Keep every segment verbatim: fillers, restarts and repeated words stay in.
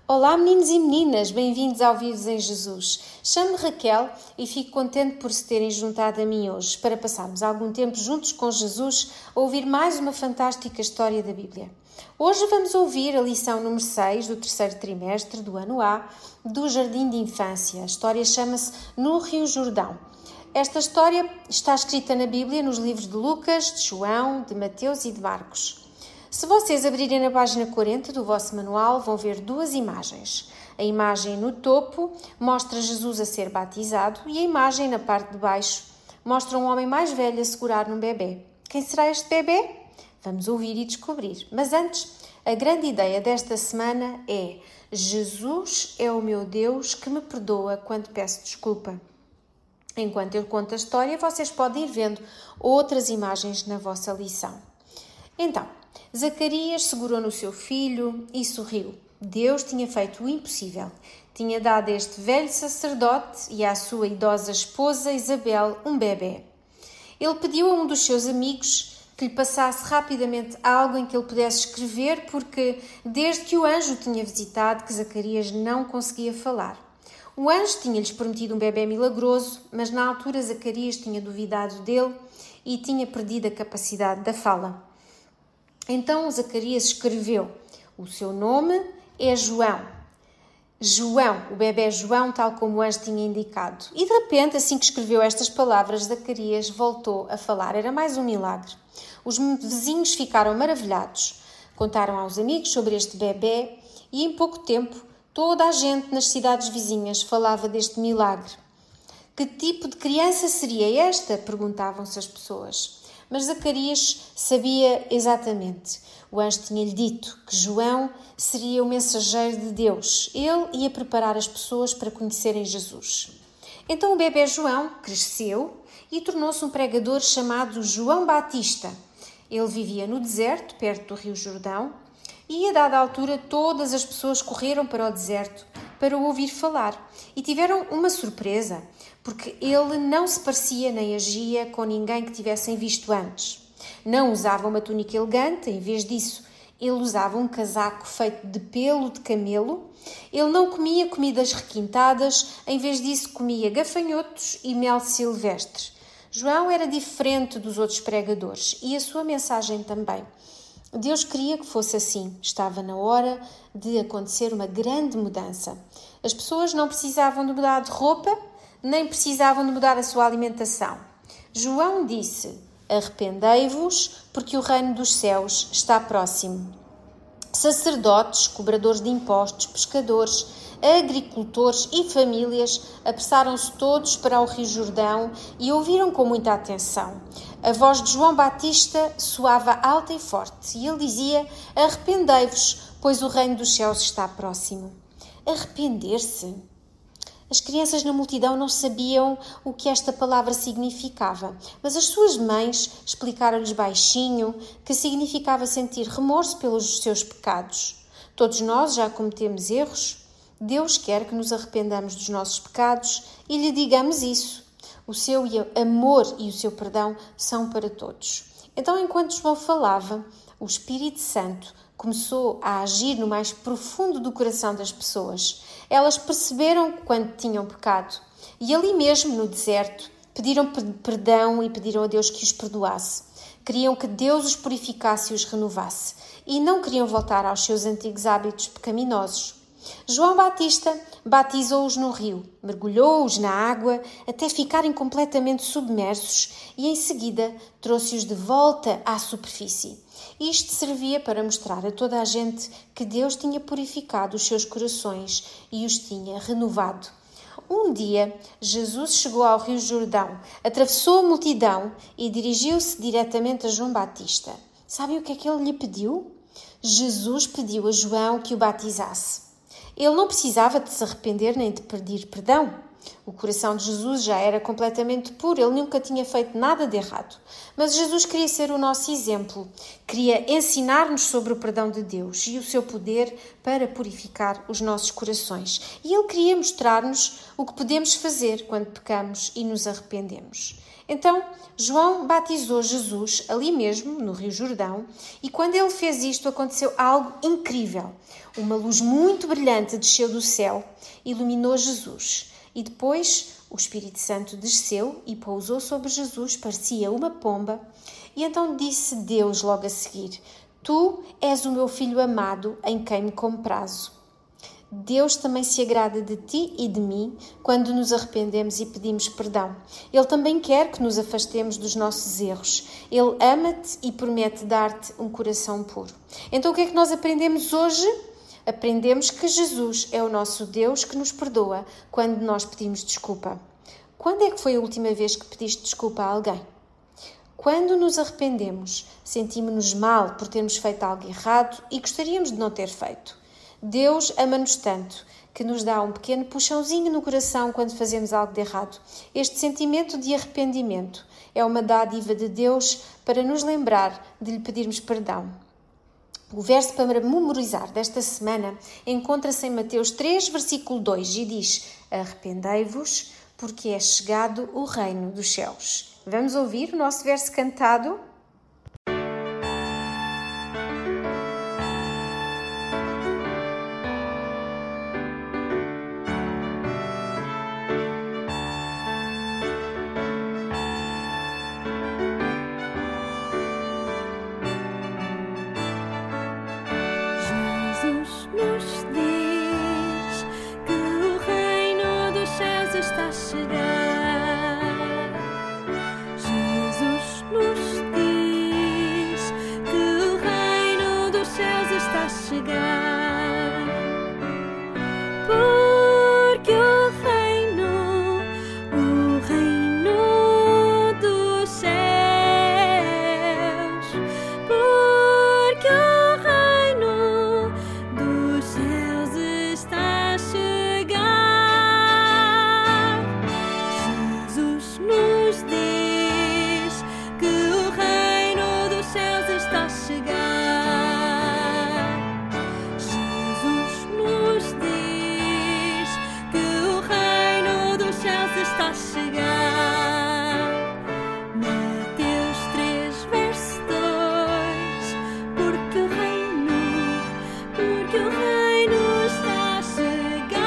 Olá meninos e meninas, bem-vindos ao Vivos em Jesus. Chamo-me Raquel e fico contente por se terem juntado a mim hoje para passarmos algum tempo juntos com Jesus a ouvir mais uma fantástica história da Bíblia. Hoje vamos ouvir a lição número seis do terceiro trimestre do ano A do Jardim de Infância. A história chama-se No Rio Jordão. Esta história está escrita na Bíblia nos livros de Lucas, de João, de Mateus e de Marcos. Se vocês abrirem na página quarenta do vosso manual, vão ver duas imagens. A imagem no topo mostra Jesus a ser batizado e a imagem na parte de baixo mostra um homem mais velho a segurar num bebê. Quem será este bebê? Vamos ouvir e descobrir. Mas antes, a grande ideia desta semana é: Jesus é o meu Deus que me perdoa quando peço desculpa. Enquanto eu conto a história, vocês podem ir vendo outras imagens na vossa lição. Então, Zacarias segurou no seu filho e sorriu. Deus tinha feito o impossível. Tinha dado a este velho sacerdote e à sua idosa esposa Isabel um bebê. Ele pediu a um dos seus amigos que lhe passasse rapidamente algo em que ele pudesse escrever, porque desde que o anjo o tinha visitado que Zacarias não conseguia falar. O anjo tinha-lhes prometido um bebê milagroso, mas na altura Zacarias tinha duvidado dele e tinha perdido a capacidade da fala. Então Zacarias escreveu: o seu nome é João. João, o bebê João, tal como o anjo tinha indicado. E de repente, assim que escreveu estas palavras, Zacarias voltou a falar. Era mais um milagre. Os vizinhos ficaram maravilhados. Contaram aos amigos sobre este bebê e em pouco tempo toda a gente nas cidades vizinhas falava deste milagre. Que tipo de criança seria esta? Perguntavam-se as pessoas. Mas Zacarias sabia exatamente. O anjo tinha-lhe dito que João seria o mensageiro de Deus. Ele ia preparar as pessoas para conhecerem Jesus. Então o bebê João cresceu e tornou-se um pregador chamado João Batista. Ele vivia no deserto, perto do Rio Jordão, e a dada altura todas as pessoas correram para o deserto para o ouvir falar. E tiveram uma surpresa, porque ele não se parecia nem agia com ninguém que tivessem visto antes. Não usava uma túnica elegante, em vez disso, ele usava um casaco feito de pelo de camelo. Ele não comia comidas requintadas, em vez disso comia gafanhotos e mel silvestre. João era diferente dos outros pregadores e a sua mensagem também. Deus queria que fosse assim. Estava na hora de acontecer uma grande mudança. As pessoas não precisavam de mudar de roupa, nem precisavam de mudar a sua alimentação. João disse: arrependei-vos, porque o reino dos céus está próximo. Sacerdotes, cobradores de impostos, pescadores, agricultores e famílias apressaram-se todos para o Rio Jordão e ouviram com muita atenção. A voz de João Batista soava alta e forte e ele dizia: arrependei-vos, pois o reino dos céus está próximo. Arrepender-se? As crianças na multidão não sabiam o que esta palavra significava, mas as suas mães explicaram-lhes baixinho que significava sentir remorso pelos seus pecados. Todos nós já cometemos erros. Deus quer que nos arrependamos dos nossos pecados e lhe digamos isso. O seu amor e o seu perdão são para todos. Então, enquanto João falava, o Espírito Santo começou a agir no mais profundo do coração das pessoas. Elas perceberam quando tinham pecado e ali mesmo, no deserto, pediram perdão e pediram a Deus que os perdoasse. Queriam que Deus os purificasse e os renovasse e não queriam voltar aos seus antigos hábitos pecaminosos. João Batista batizou-os no rio, mergulhou-os na água até ficarem completamente submersos e em seguida trouxe-os de volta à superfície. Isto servia para mostrar a toda a gente que Deus tinha purificado os seus corações e os tinha renovado. Um dia, Jesus chegou ao Rio Jordão, atravessou a multidão e dirigiu-se diretamente a João Batista. Sabem o que é que ele lhe pediu? Jesus pediu a João que o batizasse. Ele não precisava de se arrepender nem de pedir perdão. O coração de Jesus já era completamente puro, ele nunca tinha feito nada de errado. Mas Jesus queria ser o nosso exemplo, queria ensinar-nos sobre o perdão de Deus e o seu poder para purificar os nossos corações. E ele queria mostrar-nos o que podemos fazer quando pecamos e nos arrependemos. Então, João batizou Jesus ali mesmo, no Rio Jordão, e quando ele fez isto aconteceu algo incrível. Uma luz muito brilhante desceu do céu, iluminou Jesus. E depois o Espírito Santo desceu e pousou sobre Jesus, parecia uma pomba. E então disse Deus logo a seguir: Tu és o meu filho amado, em quem me comprazo. Deus também se agrada de ti e de mim quando nos arrependemos e pedimos perdão. Ele também quer que nos afastemos dos nossos erros. Ele ama-te e promete dar-te um coração puro. Então o que é que nós aprendemos hoje? Aprendemos que Jesus é o nosso Deus que nos perdoa quando nós pedimos desculpa. Quando é que foi a última vez que pediste desculpa a alguém? Quando nos arrependemos, sentimos-nos mal por termos feito algo errado e gostaríamos de não ter feito. Deus ama-nos tanto que nos dá um pequeno puxãozinho no coração quando fazemos algo de errado. Este sentimento de arrependimento é uma dádiva de Deus para nos lembrar de lhe pedirmos perdão. O verso para memorizar desta semana encontra-se em Mateus três, versículo dois, e diz: Arrependei-vos, porque é chegado o reino dos céus. Vamos ouvir o nosso verso cantado? Está a chegar. Jesus nos diz que o reino dos céus está a chegar. Porque o reino, o reino dos céus, porque o reino dos céus está a chegar. Nos diz que o reino dos céus está a chegar. Jesus nos diz que o reino dos céus está a chegar. Mateus três, verso dois. Porque o reino, porque o reino está a chegar.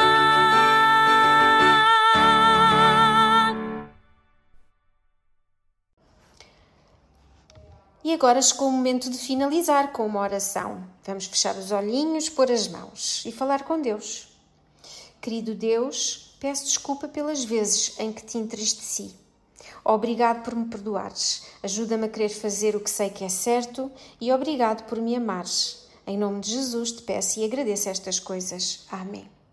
E agora chegou o momento de finalizar com uma oração. Vamos fechar os olhinhos, pôr as mãos e falar com Deus. Querido Deus, peço desculpa pelas vezes em que te entristeci. Obrigado por me perdoares. Ajuda-me a querer fazer o que sei que é certo e obrigado por me amares. Em nome de Jesus te peço e agradeço estas coisas. Amém.